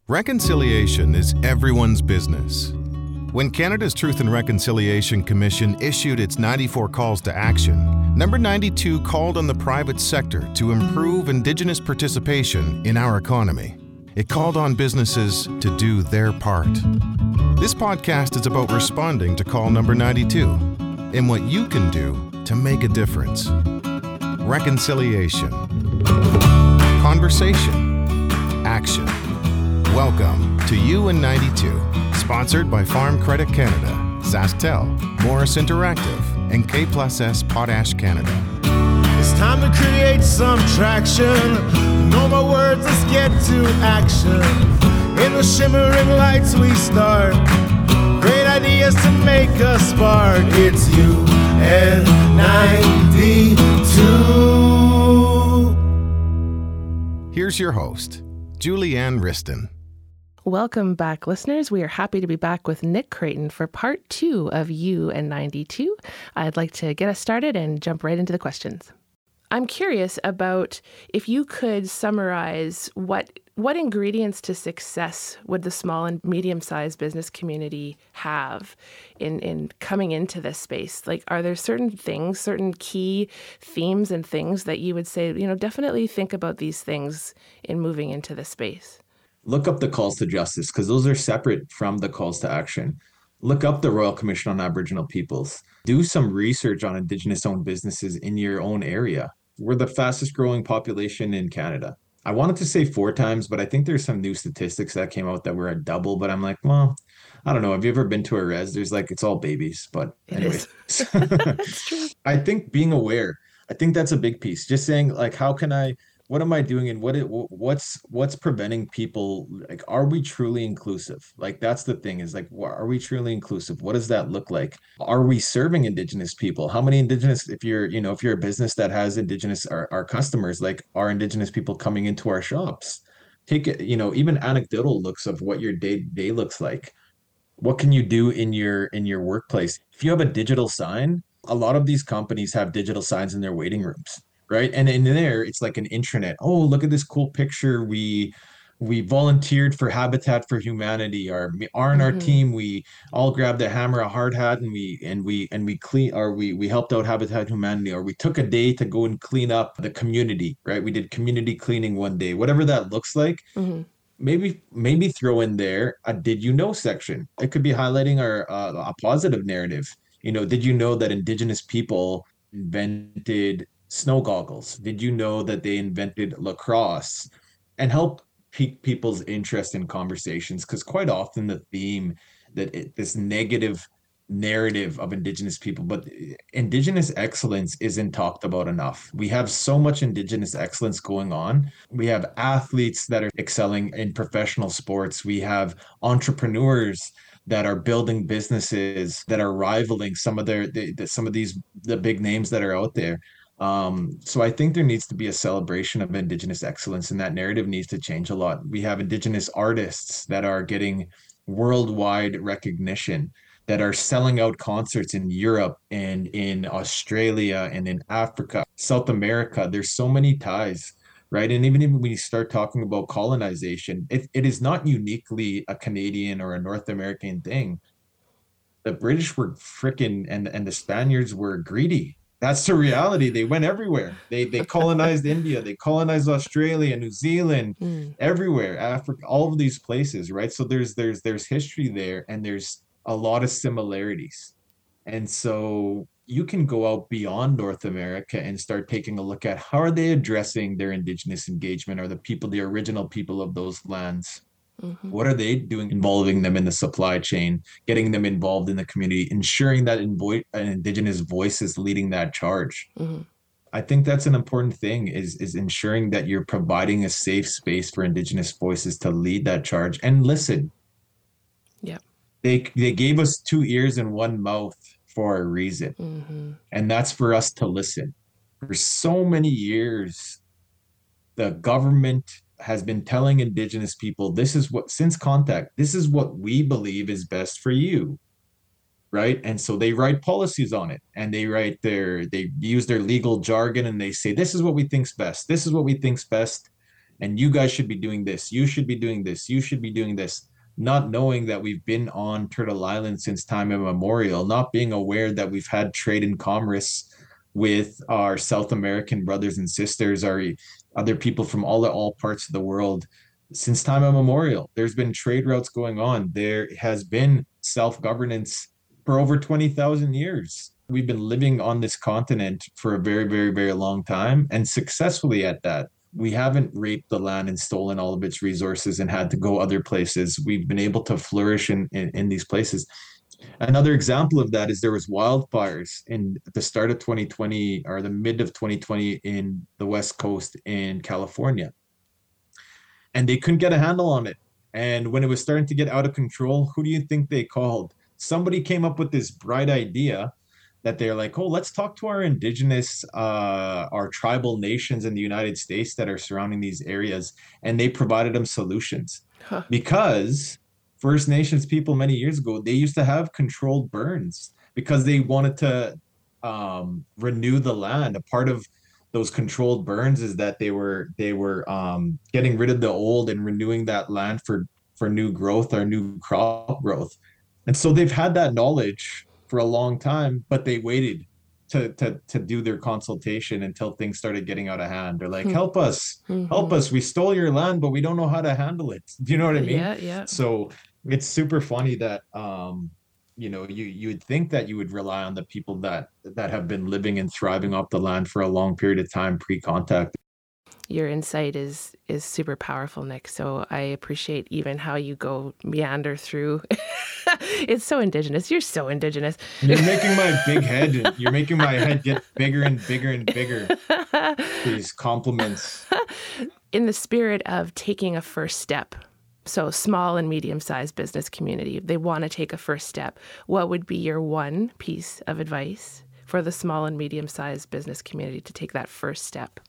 Reconciliation is everyone's business. When Canada's Truth and Reconciliation Commission issued its 94 calls to action, number 92 called on the private sector to improve Indigenous participation in our economy. It called on businesses to do their part. This podcast is about responding to call number 92 and what you can do to make a difference. Reconciliation. Conversation. Action. Welcome to You and 92, sponsored by Farm Credit Canada, SaskTel, Morris Interactive, and K+S Potash Canada. It's time to create some traction. No more words, let's get to action. In the shimmering lights we start. Great ideas to make a spark. It's You and 92. Here's your host, Julianne Riston. Welcome back, listeners. We are happy to be back with Nick Creighton for part 2 of You and 92. I'd like to get us started and jump right into the questions. I'm curious about if you could summarize what ingredients to success would the small and medium-sized business community have in coming into this space? Like, are there certain things, certain key themes and things that you would say, definitely think about these things in moving into this space? Look up the calls to justice, because those are separate from the calls to action. Look up the Royal Commission on Aboriginal Peoples. Do some research on Indigenous-owned businesses in your own area. We're the fastest growing population in Canada. I wanted to say 4 times, but I think there's some new statistics that came out that we're at double. But I'm like, well, I don't know. Have you ever been to a res? There's it's all babies. But anyway, I think being aware, I think that's a big piece. Just saying, what am I doing, and what's preventing people? Are we truly inclusive? That's the thing, is are we truly inclusive? What does that look like? Are we serving Indigenous people? How many Indigenous, if you're a business that has Indigenous, our customers, are Indigenous people coming into our shops? Take it, even anecdotal looks of what your day looks like. What can you do in your workplace? If you have a digital sign, a lot of these companies have digital signs in their waiting rooms. Right. And in there, it's like an intranet. Oh, look at this cool picture. We volunteered for Habitat for Humanity. Our team, we all grabbed a hammer, a hard hat, and we helped out Habitat for Humanity, or we took a day to go and clean up the community. Right. We did community cleaning one day, whatever that looks like. Mm-hmm. Maybe throw in there a did you know section. It could be highlighting a positive narrative. Did you know that Indigenous people invented snow goggles? Did you know that they invented lacrosse? And help pique people's interest in conversations, because quite often the theme this negative narrative of Indigenous people, but Indigenous excellence isn't talked about enough. We have so much Indigenous excellence going on. We have athletes that are excelling in professional sports. We have entrepreneurs that are building businesses that are rivaling some of the big names that are out there. So I think there needs to be a celebration of Indigenous excellence, and that narrative needs to change a lot. We have Indigenous artists that are getting worldwide recognition, that are selling out concerts in Europe and in Australia and in Africa, South America. There's so many ties, right? And even if we start talking about colonization, it is not uniquely a Canadian or a North American thing. The British were frickin' and the Spaniards were greedy. That's the reality. They went everywhere. They colonized India. They colonized Australia, New Zealand, everywhere, Africa, all of these places, right? So there's history there, and there's a lot of similarities. And so you can go out beyond North America and start taking a look at how are they addressing their Indigenous engagement, or the original people of those lands. Mm-hmm. What are they doing, involving them in the supply chain, getting them involved in the community, ensuring that an Indigenous voice is leading that charge? Mm-hmm. I think that's an important thing, is ensuring that you're providing a safe space for Indigenous voices to lead that charge and listen. Yeah. They gave us 2 ears and 1 mouth for a reason. Mm-hmm. And that's for us to listen. For so many years, the government has been telling Indigenous people, since contact, this is what we believe is best for you. Right. And so they write policies on it, and they use their legal jargon, and they say, this is what we think's best. This is what we think's best. and you guys should be doing this, you should be doing this, you should be doing this, not knowing that we've been on Turtle Island since time immemorial, not being aware that we've had trade and commerce with our South American brothers and sisters, our other people from all parts of the world since time immemorial. There's been trade routes going on. There has been self-governance for over 20,000 years. We've been living on this continent for a very, very, very long time, and successfully at that. We haven't raped the land and stolen all of its resources and had to go other places. We've been able to flourish in these places. Another example of that is there was wildfires at the start of 2020 or the mid of 2020 in the West Coast in California. And they couldn't get a handle on it. And when it was starting to get out of control, who do you think they called? Somebody came up with this bright idea that they're like, oh, let's talk to our indigenous, our tribal nations in the United States that are surrounding these areas. And they provided them solutions. Because First Nations people many years ago, they used to have controlled burns because they wanted to renew the land. A part of those controlled burns is that they were getting rid of the old and renewing that land for new growth or new crop growth. And so they've had that knowledge for a long time, but they waited to do their consultation until things started getting out of hand. They're like, help us, help us. We stole your land, but we don't know how to handle it. Do you know what I mean? Yeah. So it's super funny that, you would think that you would rely on the people that have been living and thriving off the land for a long period of time pre-contact. Your insight is super powerful, Nick. So I appreciate even how you go meander through. It's so indigenous. You're so indigenous. You're making my head get bigger and bigger and bigger. These compliments. In the spirit of taking a first step, so small and medium-sized business community, they want to take a first step. What would be your one piece of advice for the small and medium-sized business community to take that first step?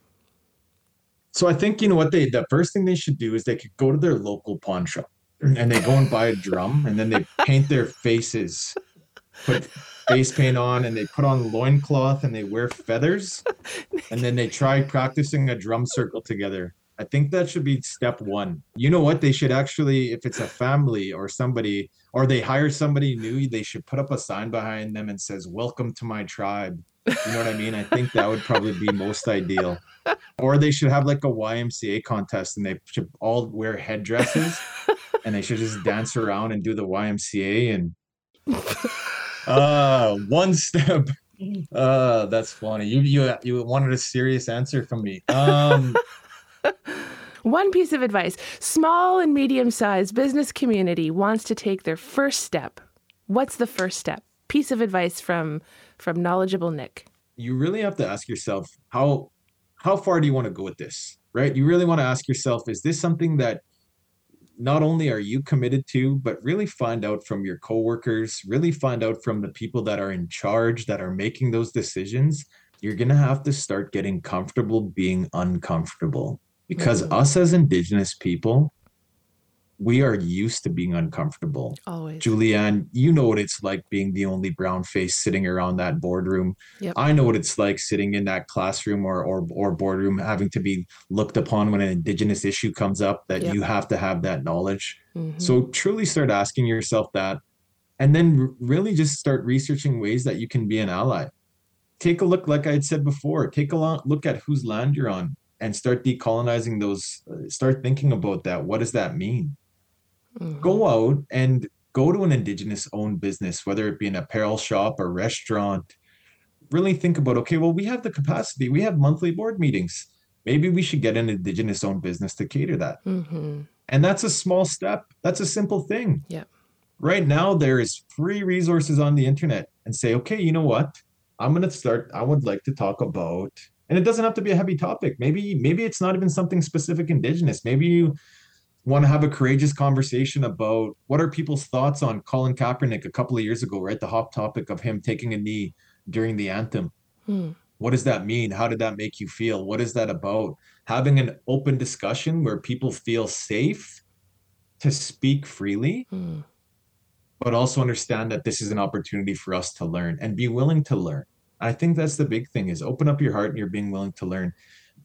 So I think, the first thing they should do is they could go to their local pawn shop and they go and buy a drum, and then they paint their faces, put face paint on, and they put on loincloth and they wear feathers, and then they try practicing a drum circle together. I think that should be step one. You know what? They should actually, if it's a family or somebody, or they hire somebody new, they should put up a sign behind them and says, "Welcome to my tribe." You know what I mean? I think that would probably be most ideal. Or they should have like a YMCA contest, and they should all wear headdresses and they should just dance around and do the YMCA and one step. That's funny. You wanted a serious answer from me. One piece of advice. Small and medium-sized business community wants to take their first step. What's the first step? Piece of advice from knowledgeable Nick. You really have to ask yourself, how far do you want to go with this, right? You really want to ask yourself, is this something that not only are you committed to, but really find out from your coworkers, really find out from the people that are in charge, that are making those decisions. You're going to have to start getting comfortable being uncomfortable, because us as Indigenous people, we are used to being uncomfortable. Always. Julianne, you know what it's like being the only brown face sitting around that boardroom. Yep. I know what it's like sitting in that classroom or boardroom, having to be looked upon when an Indigenous issue comes up, that you have to have that knowledge. Mm-hmm. So truly start asking yourself that, and then really just start researching ways that you can be an ally. Take a look, like I had said before, take a look at whose land you're on and start decolonizing those, start thinking about that. What does that mean? Mm-hmm. Go out and go to an Indigenous owned business, whether it be an apparel shop or restaurant. Really think about, okay, well, we have the capacity. We have monthly board meetings. Maybe we should get an Indigenous owned business to cater that. Mm-hmm. And that's a small step. That's a simple thing. Yeah. Right now, there is free resources on the internet, and say, okay, you know what? I would like to talk about, and it doesn't have to be a heavy topic. Maybe it's not even something specific Indigenous. Maybe you want to have a courageous conversation about what are people's thoughts on Colin Kaepernick a couple of years ago, right? The hot topic of him taking a knee during the anthem. What does that mean? How did that make you feel? What is that about? Having an open discussion where people feel safe to speak freely, but also understand that this is an opportunity for us to learn and be willing to learn. I think that's the big thing, is open up your heart and you're being willing to learn.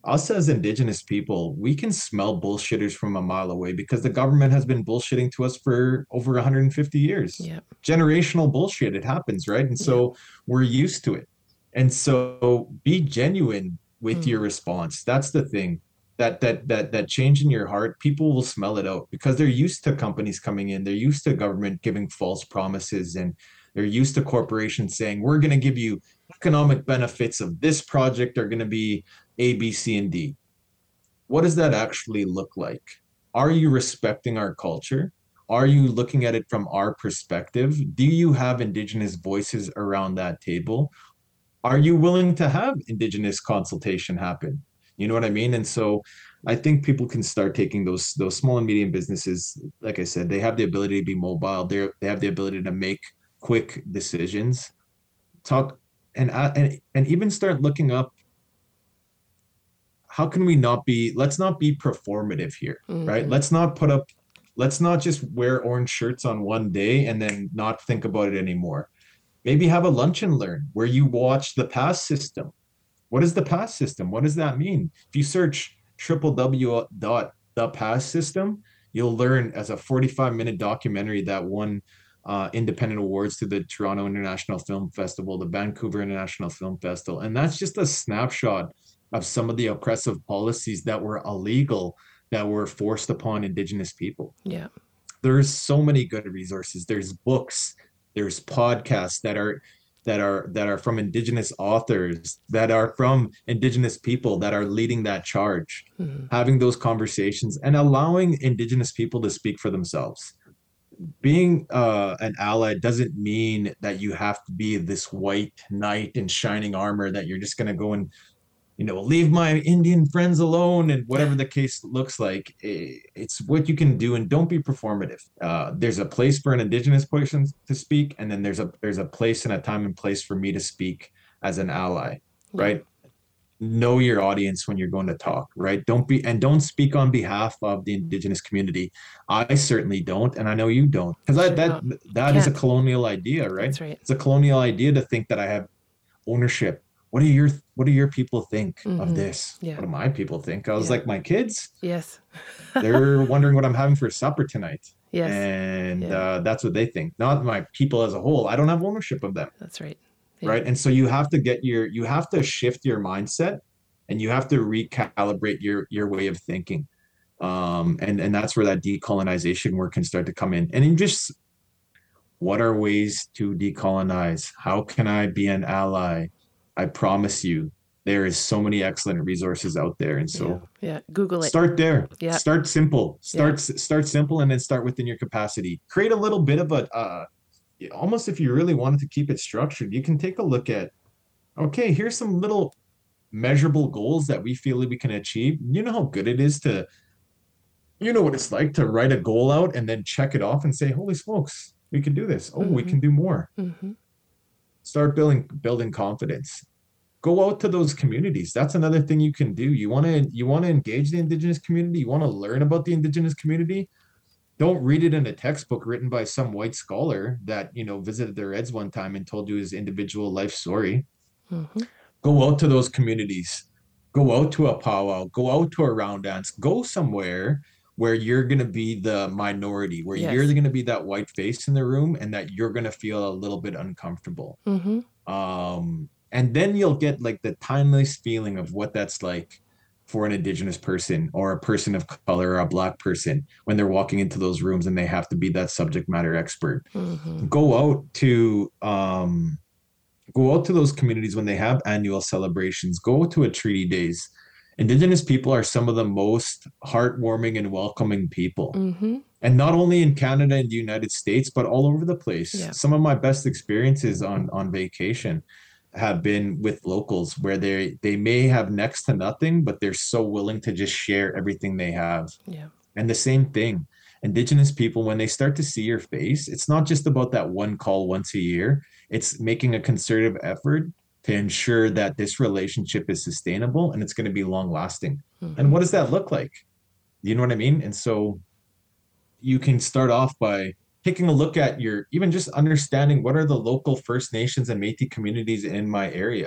us as Indigenous people, we can smell bullshitters from a mile away because the government has been bullshitting to us for over 150 years. Yep. Generational bullshit, it happens, right? And so we're used to it. And so be genuine with your response. That's the thing. That change in your heart, people will smell it out because they're used to companies coming in. They're used to government giving false promises, and they're used to corporations saying, we're going to give you economic benefits of this project are going to be A, B, C, and D. What does that actually look like? Are you respecting our culture? Are you looking at it from our perspective? Do you have Indigenous voices around that table? Are you willing to have Indigenous consultation happen? You know what I mean? And so I think people can start taking those small and medium businesses. Like I said, they have the ability to be mobile. They have the ability to make quick decisions. Talk and even start looking up. How can we let's not be performative here, right? Let's not just wear orange shirts on one day and then not think about it anymore. Maybe have a lunch and learn where you watch the PASS system. What is the PASS system? What does that mean? If you search www.thepass system, you'll learn as a 45-minute documentary that won independent awards to the Toronto International Film Festival, the Vancouver International Film Festival. And that's just a snapshot of some of the oppressive policies that were illegal, that were forced upon Indigenous people. Yeah. There's so many good resources. There's books, there's podcasts that are from Indigenous authors, that are from Indigenous people that are leading that charge, having those conversations and allowing Indigenous people to speak for themselves. Being an ally doesn't mean that you have to be this white knight in shining armor, that you're just going to go and, leave my Indian friends alone and whatever the case looks like. It's what you can do, and don't be performative. There's a place for an Indigenous person to speak, and then there's a place and a time and place for me to speak as an ally, right? Know your audience when you're going to talk, right? Don't speak on behalf of the Indigenous community. I certainly don't, and I know you don't, because that is a colonial idea, right? That's right. It's a colonial idea to think that I have ownership. What do your people think of this? Yeah. What do my people think? I was like, my kids, yes, they're wondering what I'm having for supper tonight. Yes. And that's what they think, not my people as a whole. I don't have ownership of them. That's right. Yeah. Right. And so you have to shift your mindset, and you have to recalibrate your way of thinking. And that's where that decolonization work can start to come in. And what are ways to decolonize? How can I be an ally? I promise you, there is so many excellent resources out there. And so Google it. Start there. Yeah. Start simple. Start simple, and then start within your capacity. Create a little bit of almost, if you really wanted to keep it structured, you can take a look at, okay, here's some little measurable goals that we feel that we can achieve. You know how good it is you know what it's like to write a goal out and then check it off and say, holy smokes, we can do this. Oh, we can do more. Start building confidence. Go out to those communities. That's another thing you can do. You want to engage the Indigenous community. You want to learn about the Indigenous community. Don't read it in a textbook written by some white scholar that, visited their Eds one time and told you his individual life story. Go out to those communities. Go out to a powwow. Go out to a round dance. Go somewhere where you're going to be the minority, where you're going to be that white face in the room, and that you're going to feel a little bit uncomfortable. And then you'll get like the timeless feeling of what that's like for an Indigenous person or a person of color or a Black person when they're walking into those rooms and they have to be that subject matter expert. Go out to those communities when they have annual celebrations. Go to a Treaty Days. Indigenous people are some of the most heartwarming and welcoming people. And not only in Canada and the United States, but all over the place. Some of my best experiences on vacation have been with locals, where they may have next to nothing, but they're so willing to just share everything they have. And the same thing, Indigenous people, when they start to see your face, it's not just about that one call once a year. It's making a concerted effort to ensure that this relationship is sustainable and it's going to be long lasting. And what does that look like? You know what I mean? And so you can start off by taking a look at even just understanding what are the local First Nations and Métis communities in my area.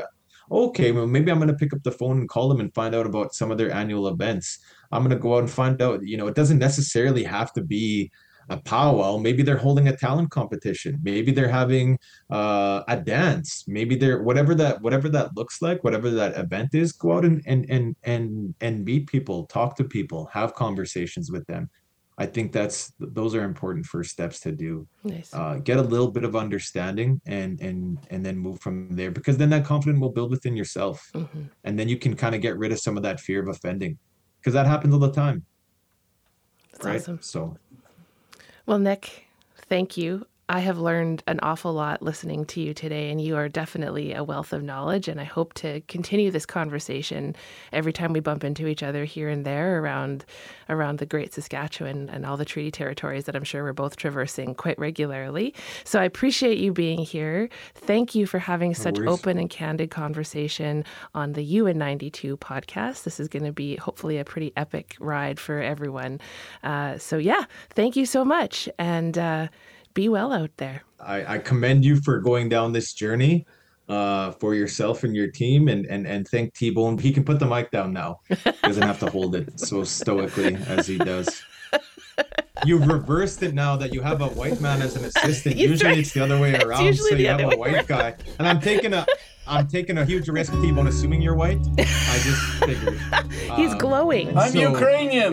Okay, well, maybe I'm going to pick up the phone and call them and find out about some of their annual events. I'm going to go out and find out, it doesn't necessarily have to be a powwow. Maybe they're holding a talent competition. Maybe they're having a dance. Maybe they're whatever that looks like, whatever that event is. Go out and meet people, talk to people, have conversations with them. I think those are important first steps to do. Nice. Get a little bit of understanding and then move from there, because then that confidence will build within yourself, and then you can kind of get rid of some of that fear of offending, because that happens all the time. That's right? Awesome. So. Well, Nick, thank you. I have learned an awful lot listening to you today, and you are definitely a wealth of knowledge. And I hope to continue this conversation every time we bump into each other here and there around the Great Saskatchewan and all the treaty territories that I'm sure we're both traversing quite regularly. So I appreciate you being here. Thank you for having such open and candid conversation on the UN92 podcast. This is going to be hopefully a pretty epic ride for everyone. So yeah, thank you so much. And be well out there. I commend you for going down this journey for yourself and your team, and thank T-Bone. He can put the mic down now. He doesn't have to hold it so stoically as he does. You've reversed it now that you have a white man as an assistant. Usually it's the other way around. So you have a white guy. And I'm taking a huge risk, T-Bone, assuming you're white. I just figured. He's glowing. I'm Ukrainian.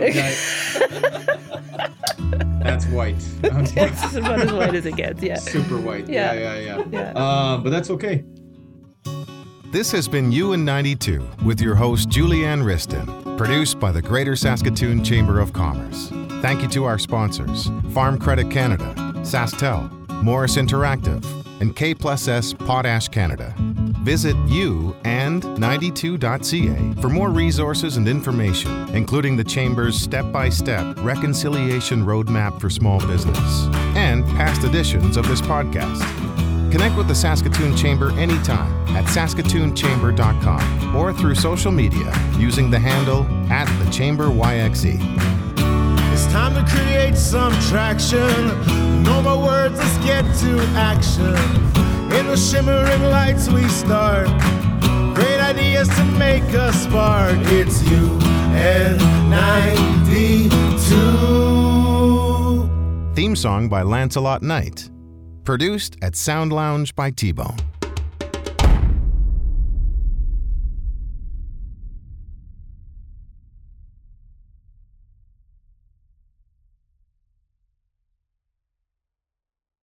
That's white. It's about as white as it gets, yeah. Super white. Yeah. But that's okay. This has been UN92 with your host, Julianne Riston, produced by the Greater Saskatoon Chamber of Commerce. Thank you to our sponsors, Farm Credit Canada, SaskTel, Morris Interactive, and K+S Potash Canada. Visit and92.ca for more resources and information, including the Chamber's step-by-step reconciliation roadmap for small business and past editions of this podcast. Connect with the Saskatoon Chamber anytime at saskatoonchamber.com or through social media using the handle @thechamberyxe. It's time to create some traction. No more words, let's get to action. In the shimmering lights we start. Great ideas to make a spark. It's UN92. Theme song by Lancelot Knight. Produced at Sound Lounge by T-Bone.